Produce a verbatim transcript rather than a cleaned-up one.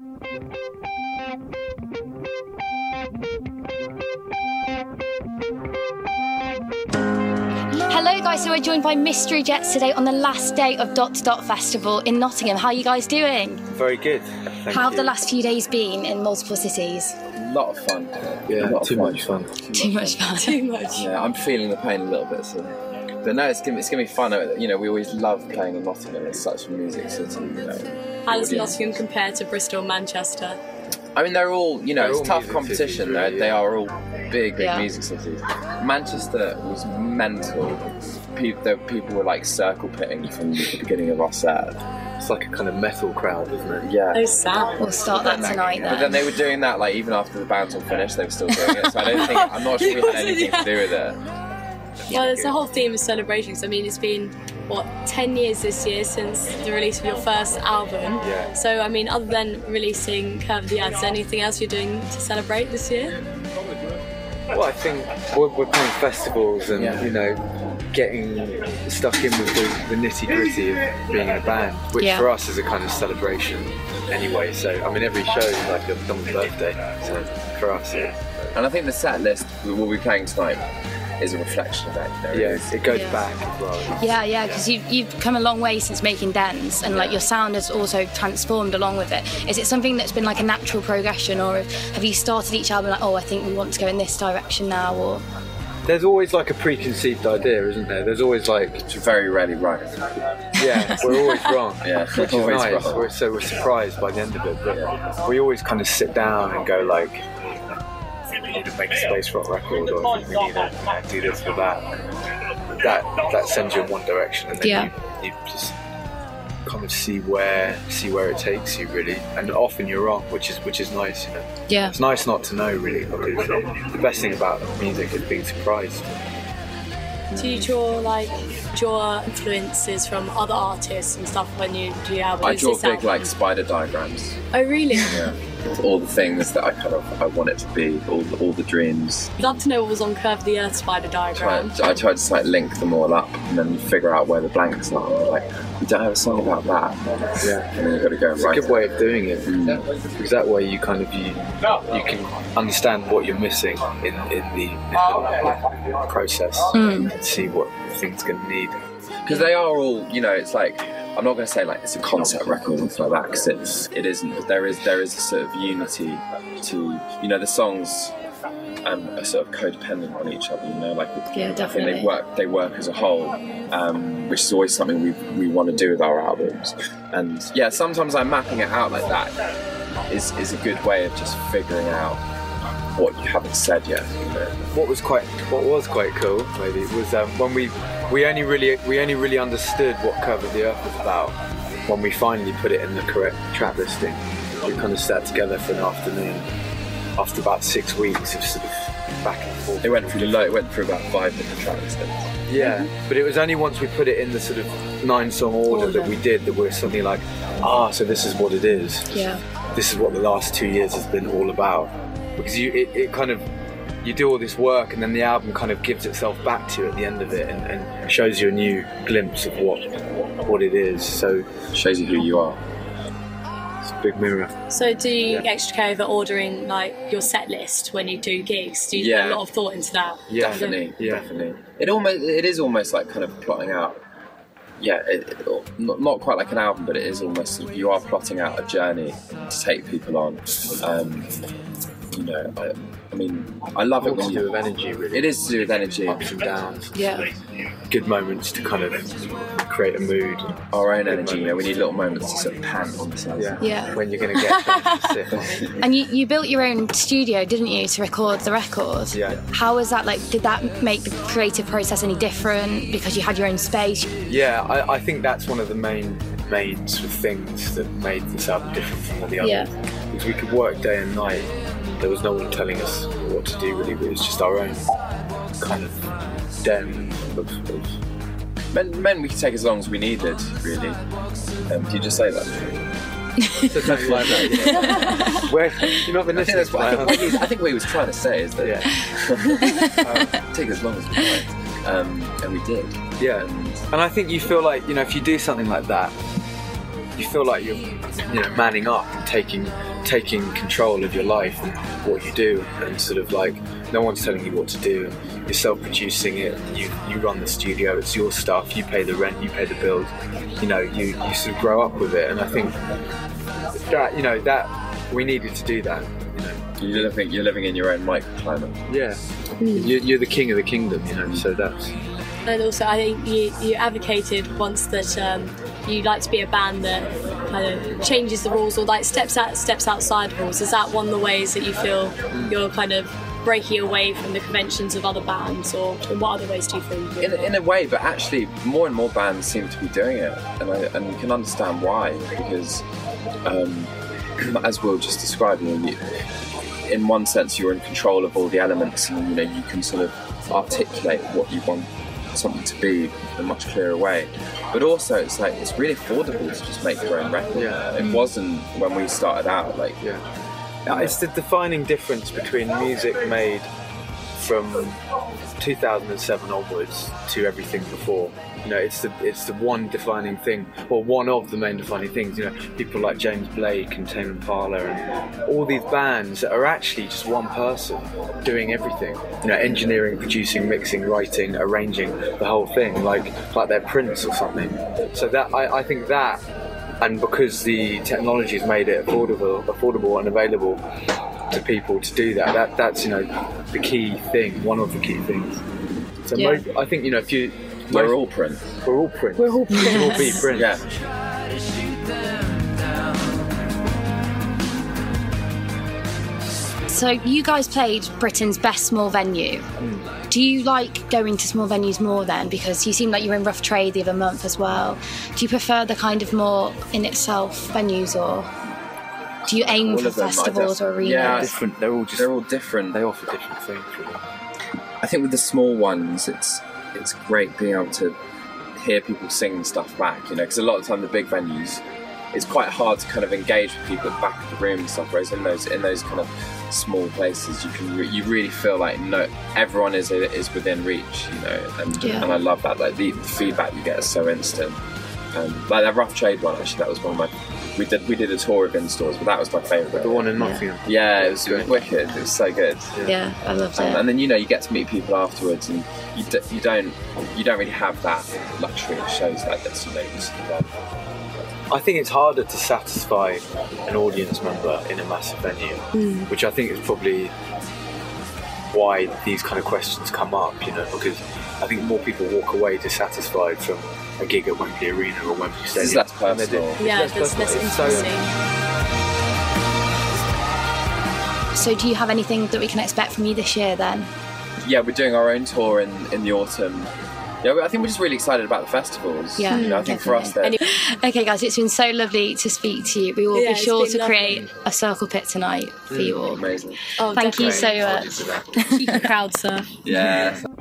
Hello guys, so we're joined by Mystery Jets today on the last day of Dot to Dot Festival in Nottingham. How are you guys doing? Very good. Thank How have you. the last few days been in multiple cities? A lot of fun. Yeah, a lot too of fun. much fun. Too much fun. Too much. Yeah, I'm feeling the pain a little bit. So. But no, it's gonna, it's gonna be fun. You know, we always love playing in Nottingham. It's such a music city. You know. How does Nottingham compare to Bristol and Manchester? I mean, they're all, you know, They're it's all tough music competition. cities, They're- really, They yeah. are all big, big Yeah. music cities. Manchester was mental. People, the people were like circle pitting from the beginning of our set. It's like a kind of metal crowd, isn't it? Yeah. Oh, sad. We'll start that tonight But then. then they were doing that like even after the bands were finished, they were still doing it. So I don't think, I'm not sure we had anything to do with it. Well, it's the whole theme of celebrations. I mean, it's been, what, ten years this year since the release of your first album. Yeah. So, I mean, other than releasing Curve of the Earth, is there anything else you're doing to celebrate this year? Well, I think we're, we're playing festivals and, Yeah. you know, getting stuck in with the, the nitty gritty of being in a band, which Yeah. for us is a kind of celebration anyway. So, I mean, every show is like a someone's birthday. So, for us, yeah. And I think the set list we will be playing tonight is a reflection of that. You know, Yeah, it goes Yeah. back as well. Yeah, yeah, because you've, you've come a long way since making Dens, and like your sound has also transformed along with it. Is it something that's been like a natural progression, or have you started each album like, oh, I think we want to go in this direction now, or? There's always like a preconceived idea, isn't there? There's always like, It's very rarely right. yeah, we're always wrong. Yeah, which is always nice. wrong. We're, so we're surprised by the end of it, but we always kind of sit down and go like, I think we need to make a space rock record, or I think we need to, you know, do this or that. That that sends you in one direction, and then Yeah. you, you just kind of see where see where it takes you, really. And often you're wrong, which is which is nice. You know, Yeah. it's nice not to know, really. Because the best thing about music is being surprised. Do you draw, like, draw influences from other artists and stuff when you do your album? I Is draw this big album- like spider diagrams. Oh, really? Yeah. All the things that I kind of I want it to be, all the, all the dreams. I'd love to know what was on Curve of the Earth spider diagram. Try, I tried to like link them all up and then figure out where the blanks are. And like, we don't have a song about that. Yeah. And then you've got to go and It's a write good it. way of doing it, because that way you kind of you you can understand what you're missing in in the, in the process and see what things going to need. Because they are all, you know, it's like, I'm not going to say like it's a concept record and stuff like that, because it's it isn't. There is there is a sort of unity to, you know, the songs um, are sort of codependent on each other. You know, like Yeah, I think definitely. they work they work as a whole, um, which is always something we we want to do with our albums. And yeah, sometimes I'm mapping it out like that is is a good way of just figuring out what you haven't said yet. You know? What was quite what was quite cool maybe was um, when we we only really we only really understood what Curve of the Earth was about when we finally put it in the correct track listing. We kind of sat together for an afternoon after about six weeks of sort of back and forth. It went through lo- it went through about five different track listings. Yeah, but it was only once we put it in the sort of nine song order that we did that we were suddenly like, ah, so this is what it is. Yeah. This is what the last two years has been all about. Because you, it, it kind of, you do all this work and then the album kind of gives itself back to you at the end of it and, and shows you a new glimpse of what what it is. So Shows you who you are. it's a big mirror. So do you Yeah. get extra care over ordering, like, your set list when you do gigs? Do you Yeah. put a lot of thought into that? Yeah. Definitely, Yeah. definitely. It almost, it is almost like kind of plotting out. Yeah, it, it, not, not quite like an album, but it is almost sort of, you are plotting out a journey to take people on. Um, you know, I, I mean, I love it It's when to do you. with energy, really. It is to do with energy. Ups and downs. Yeah. Good moments to kind of create a mood. Our own energy. You know, we need little moments to sort of pant on ourselves. Yeah. Yeah. When you're going to get things to sit on. And you, you built your own studio, didn't you, to record the record? Yeah. How was that, like, did that make the creative process any different because you had your own space? Yeah, I, I think that's one of the main main sort of things that made this album different from all the others. Yeah. Because we could work day and night. There was no one telling us what to do, really. It was just our own kind of den of, of Men, men, we could take as long as we needed, really. Um, did you just say that? something like that. Yeah. Where you've not been I think, listening. that's what, I, think to what he, I think what he was trying to say is that Yeah. um, take as long as we wanted, um, and we did. Yeah, and I think you feel like, you know, if you do something like that, you feel like you're, you know, manning up and taking taking control of your life and what you do, and sort of like no one's telling you what to do. You're self-producing it. You you run the studio. It's your stuff. You pay the rent. You pay the bills. You know, you you sort of grow up with it. And I think that, you know, that we needed to do that. You know, you're living you're living in your own microclimate. Yeah, mm. you're, you're the king of the kingdom. You know, so that's. And also, I think you, you advocated once that um, you like to be a band that kind of changes the rules or like steps out steps outside the rules. Is that one of the ways that you feel you're kind of breaking away from the conventions of other bands, or in what other ways do you feel you do? In, in a way, but actually more and more bands seem to be doing it, and I, and you can understand why, because um, as Will just described, you know, you, in one sense you're in control of all the elements, and you know you can sort of articulate what you want something to be in a much clearer way. But also it's like it's really affordable to just make your own record. Yeah. It wasn't when we started out, like yeah. Yeah, it's the defining difference between music made from two thousand seven onwards to everything before. You know, it's the it's the one defining thing, or one of the main defining things. You know, people like James Blake and Tame Impala and all these bands that are actually just one person doing everything. You know, engineering, producing, mixing, writing, arranging, the whole thing, like like they're Prince or something. So that I, I think that, and because the technology has made it affordable, affordable and available to people to do that, that that's, you know, the key thing, one of the key things. So yeah. mo- I think, you know, if you we're most, all Prince. We're all Prince. We're all Prince. We'll all be Prince. Yeah. So you guys played Britain's best small venue. Mm. Do you like going to small venues more then? Because you seem like you were in Rough Trade the other month as well. Do you prefer the kind of more in itself venues, or do you aim all for them, festivals or arenas? Yeah, different. They're all just. They're all different. They offer different things. Really. I think with the small ones, it's it's great being able to hear people sing stuff back. You know, because a lot of the time the big venues, it's quite hard to kind of engage with people at the back of the room and stuff. Whereas in those in those kind of small places, you can re- you really feel like no, everyone is is within reach. You know, and yeah. and I love that. Like the, the feedback you get is so instant. Um, like that Rough Trade one, actually, that was one of my. We did we did a tour of in-stores, but that was my favourite. The one in Nottingham. Yeah, it was, it was wicked. It was so good. Yeah, yeah I loved it. Um, and then you know you get to meet people afterwards, and you d- you don't you don't really have that luxury of shows like this. You know, you sort of, I think it's harder to satisfy an audience member in a massive venue, mm. which I think is probably why these kind of questions come up. You know, because I think more people walk away dissatisfied from a gig at Wembley Arena or Wembley Stadium. It's less personal. Yeah, less there's less intimacy. So do you have anything that we can expect from you this year then? Yeah, we're doing our own tour in, in the autumn. Yeah, I think we're just really excited about the festivals. Yeah, you know, I think for us that. Anyway, okay, guys, it's been so lovely to speak to you. We will yeah, be sure to lovely. create a circle pit tonight for mm, you all. Amazing. Oh, Thank definitely. you so much. Keep the crowd surf. Yeah.